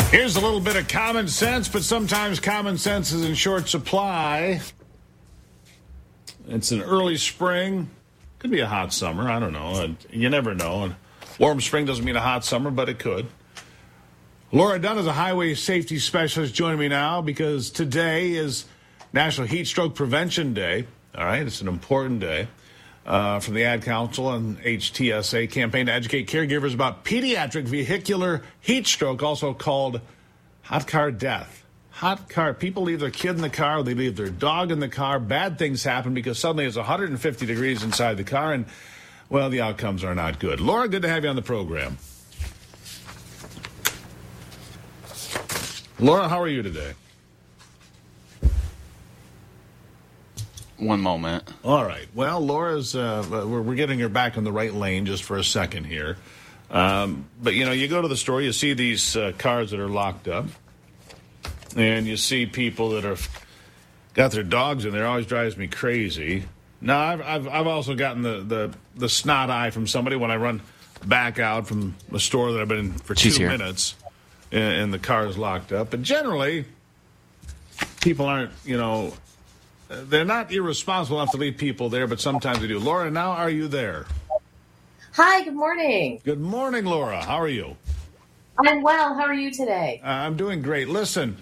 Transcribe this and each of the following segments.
Here's a little bit of common sense, but sometimes common sense is in short supply. It's an early spring. Could be a hot summer. I don't know. You never know. And warm spring doesn't mean a hot summer, but it could. Laura Dunn is a highway safety specialist joining me now because today is National Heat Stroke Prevention Day. All right, it's an important day from the Ad Council and HTSA campaign to educate caregivers about pediatric vehicular heat stroke, also called hot car death. Hot car, people leave their kid in the car, they leave their dog in the car. Bad things happen because suddenly it's 150 degrees inside the car, and, well, the outcomes are not good. Laura, good to have you on the program. Laura, how are you today? One moment. All right. Well, Laura's, we're getting her back in the right lane just for a second here. But, you know, you go to the store, you see these cars that are locked up, and you see people that are got their dogs in there. It always drives me crazy. Now, I've also gotten the snot eye from somebody when I run back out from the store that I've been in for 2 minutes, and the car is locked up. But generally, people aren't, you know, they're not irresponsible enough to leave people there, but sometimes they do. Laura, now are you there? Hi, good morning. Good morning, Laura. How are you? I'm well. How are you today? I'm doing great. Listen,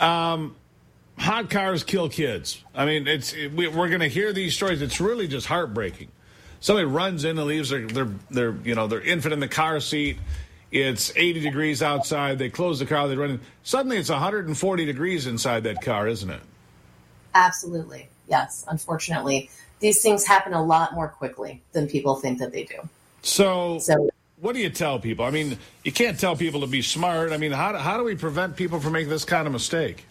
hot cars kill kids. I mean, we're going to hear these stories. It's really just heartbreaking. Somebody runs in and leaves their infant in the car seat. It's 80 degrees outside. They close the car. They run in. Suddenly, it's 140 degrees inside that car, isn't it? Absolutely. Yes. Unfortunately, these things happen a lot more quickly than people think that they do. So what do you tell people? I mean, you can't tell people to be smart. I mean, how do we prevent people from making this kind of mistake?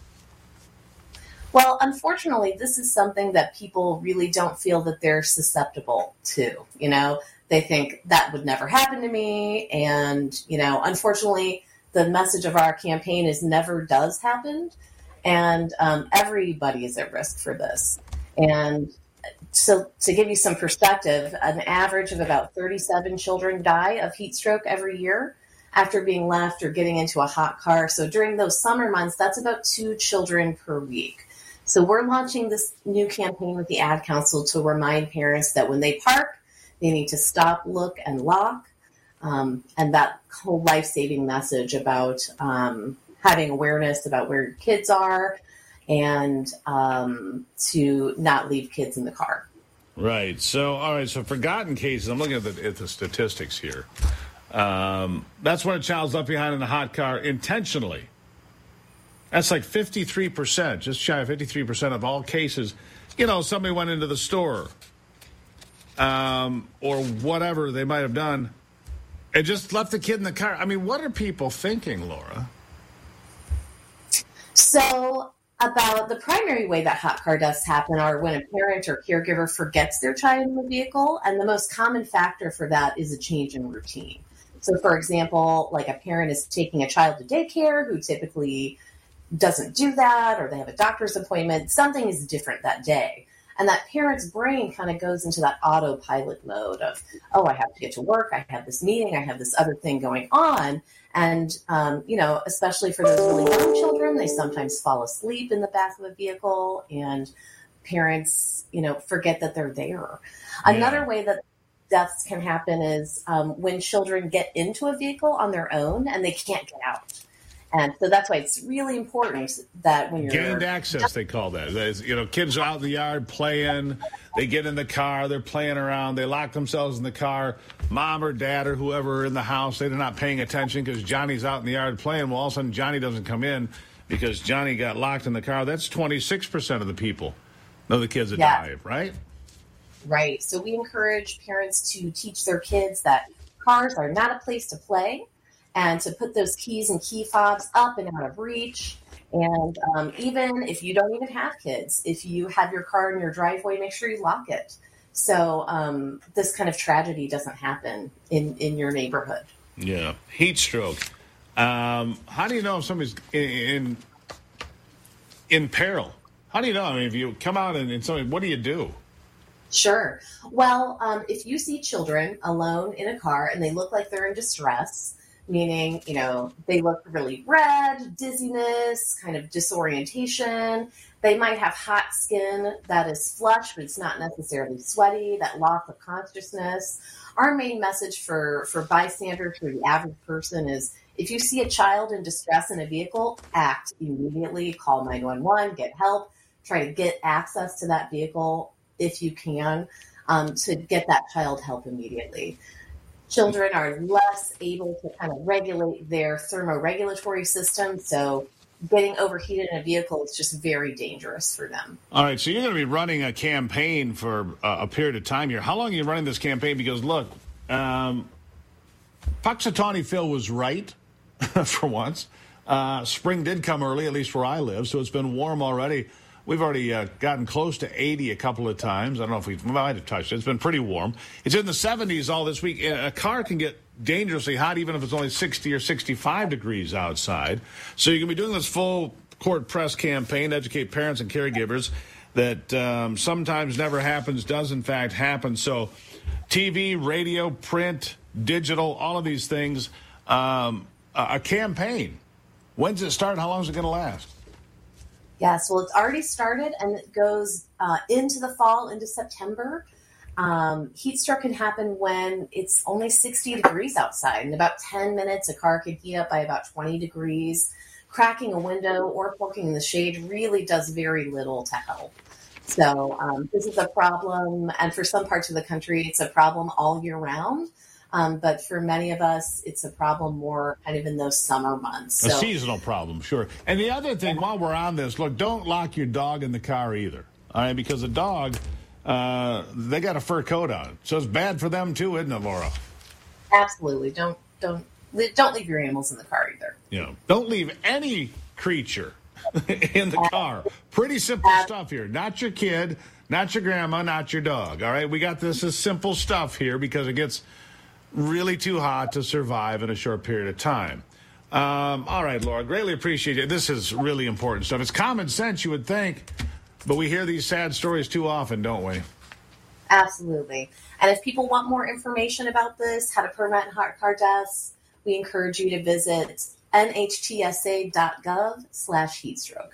Well, unfortunately, this is something that people really don't feel that they're susceptible to. You know, they think that would never happen to me. And, you know, unfortunately, the message of our campaign is never does happen. And everybody is at risk for this. And so to give you some perspective, an average of about 37 children die of heat stroke every year after being left or getting into a hot car. So during those summer months, that's about 2 children per week. So we're launching this new campaign with the Ad Council to remind parents that when they park, they need to stop, look, and lock. And that whole life-saving message about having awareness about where your kids are and to not leave kids in the car. Right. So, all right. So forgotten cases, I'm looking at the statistics here. That's when a child's left behind in a hot car intentionally. That's like 53%, just shy of 53% of all cases. You know, somebody went into the store or whatever they might have done and just left the kid in the car. I mean, what are people thinking, Laura? So about the primary way that hot car deaths happen are when a parent or caregiver forgets their child in the vehicle. And the most common factor for that is a change in routine. So, for example, like a parent is taking a child to daycare who typically doesn't do that, or they have a doctor's appointment. Something is different that day. And that parent's brain kind of goes into that autopilot mode of, oh, I have to get to work. I have this meeting. I have this other thing going on. And, you know, especially for those really young children, they sometimes fall asleep in the back of a vehicle and parents, you know, forget that they're there. Yeah. Another way that deaths can happen is when children get into a vehicle on their own and they can't get out. And so that's why it's really important that when you're... Gained access, they call that. You know, kids are out in the yard playing. They get in the car. They're playing around. They lock themselves in the car. Mom or dad or whoever in the house, they're not paying attention because Johnny's out in the yard playing. Well, all of a sudden, Johnny doesn't come in because Johnny got locked in the car. That's 26% of the people know the kids that died, right? Right. So we encourage parents to teach their kids that cars are not a place to play, and to put those keys and key fobs up and out of reach. And even if you don't even have kids, if you have your car in your driveway, make sure you lock it. So this kind of tragedy doesn't happen in your neighborhood. Yeah. Heat stroke. How do you know if somebody's in peril? How do you know? I mean, if you come out and somebody, what do you do? Sure. Well, if you see children alone in a car and they look like they're in distress, meaning, they look really red, dizziness, kind of disorientation. They might have hot skin that is flushed, but it's not necessarily sweaty, that loss of consciousness. Our main message for bystanders, for the average person, is if you see a child in distress in a vehicle, act immediately, call 911, get help, try to get access to that vehicle if you can, to get that child help immediately. Children are less able to kind of regulate their thermoregulatory system, so getting overheated in a vehicle is just very dangerous for them. All right, so you're going to be running a campaign for a period of time here. How long are you running this campaign? Because, look, Puxatawney Phil was right for once. Spring did come early, at least where I live, so it's been warm already. We've already gotten close to 80 a couple of times. I don't know if we might have touched it. It's been pretty warm. It's in the 70s all this week. A car can get dangerously hot even if it's only 60 or 65 degrees outside. So you can be doing this full court press campaign to educate parents and caregivers that sometimes never happens, does in fact happen. So TV, radio, print, digital, all of these things, a campaign. When's it start? How long is it going to last? Yes, well, it's already started, and it goes into the fall, into September. Heat stroke can happen when it's only 60 degrees outside. In about 10 minutes, a car can heat up by about 20 degrees. Cracking a window or poking in the shade really does very little to help. So this is a problem, and for some parts of the country, it's a problem all year round. But for many of us, it's a problem more kind of in those summer months. So, a seasonal problem, sure. And the other thing, while we're on this, look, don't lock your dog in the car either. All right, because a dog, they got a fur coat on. So it's bad for them too, isn't it, Laura? Absolutely. Don't leave your animals in the car either. Don't leave any creature in the car. Pretty simple stuff here. Not your kid, not your grandma, not your dog. All right, we got this as simple stuff here because it gets really too hot to survive in a short period of time. All right, Laura, greatly appreciate it. This is really important stuff. It's common sense, you would think, but we hear these sad stories too often, don't we? Absolutely. And if people want more information about this, how to prevent car deaths, we encourage you to visit nhtsa.gov/heatstroke.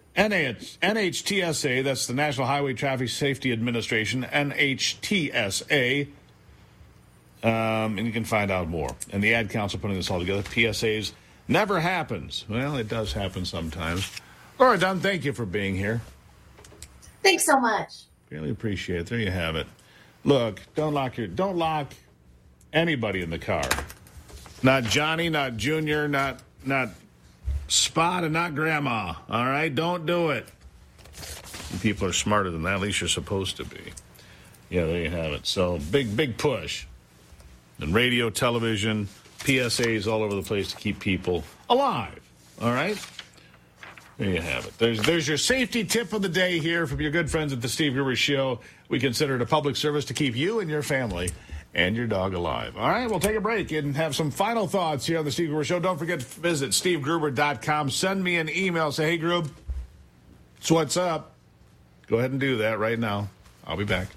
NHTSA, that's the National Highway Traffic Safety Administration, NHTSA. And you can find out more. And the Ad Council putting this all together. PSAs never happens. Well, it does happen sometimes. Laura Dunn, thank you for being here. Thanks so much. Really appreciate it. There you have it. Look, don't lock anybody in the car. Not Johnny, not Junior, not Spot, and not Grandma. All right? Don't do it. You people are smarter than that. At least you're supposed to be. Yeah, there you have it. So big push. And radio, television, PSAs all over the place to keep people alive. All right? There you have it. There's your safety tip of the day here from your good friends at the Steve Gruber Show. We consider it a public service to keep you and your family and your dog alive. All right, we'll take a break and have some final thoughts here on the Steve Gruber Show. Don't forget to visit stevegruber.com. Send me an email. Say, hey, Grub, so what's up? Go ahead and do that right now. I'll be back.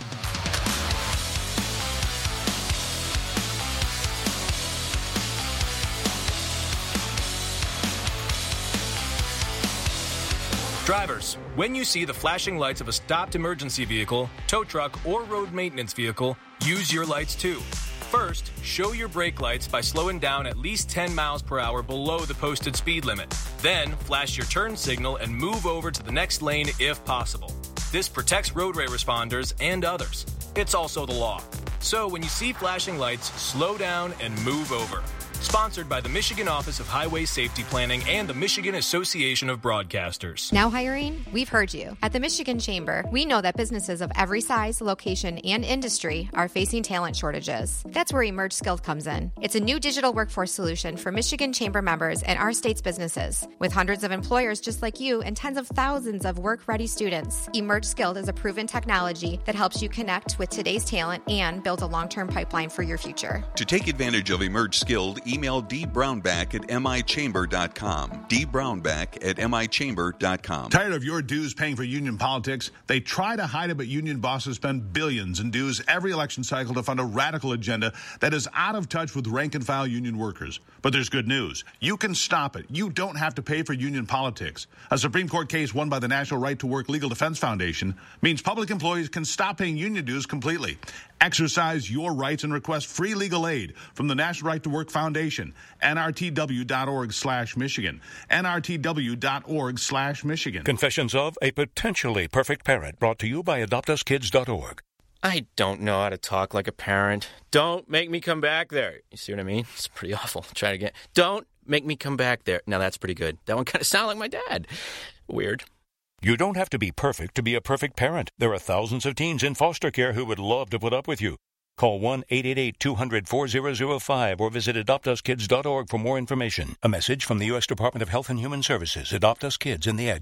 Drivers, when you see the flashing lights of a stopped emergency vehicle, tow truck, or road maintenance vehicle, use your lights too. First, show your brake lights by slowing down at least 10 miles per hour below the posted speed limit. Then, flash your turn signal and move over to the next lane if possible. This protects roadway responders and others. It's also the law. So when you see flashing lights, slow down and move over. Sponsored by the Michigan Office of Highway Safety Planning and the Michigan Association of Broadcasters. Now hiring? We've heard you. At the Michigan Chamber, we know that businesses of every size, location, and industry are facing talent shortages. That's where Emerge Skilled comes in. It's a new digital workforce solution for Michigan Chamber members and our state's businesses. With hundreds of employers just like you and tens of thousands of work-ready students, Emerge Skilled is a proven technology that helps you connect with today's talent and build a long-term pipeline for your future. To take advantage of Emerge Skilled, email dbrownback@michamber.com. dbrownback@michamber.com. Tired of your dues paying for union politics? They try to hide it, but union bosses spend billions in dues every election cycle to fund a radical agenda that is out of touch with rank-and-file union workers. But there's good news. You can stop it. You don't have to pay for union politics. A Supreme Court case won by the National Right to Work Legal Defense Foundation means public employees can stop paying union dues completely. Exercise your rights and request free legal aid from the National Right to Work Foundation, nrtw.org/Michigan, nrtw.org/Michigan. Confessions of a Potentially Perfect Parent, brought to you by AdoptUsKids.org. I don't know how to talk like a parent. Don't make me come back there. You see what I mean? It's pretty awful. Try it again. Don't make me come back there. Now that's pretty good. That one kind of sounded like my dad. Weird. You don't have to be perfect to be a perfect parent. There are thousands of teens in foster care who would love to put up with you. Call 1-888-200-4005 or visit AdoptUsKids.org for more information. A message from the U.S. Department of Health and Human Services. Adopt Us Kids and the Edge.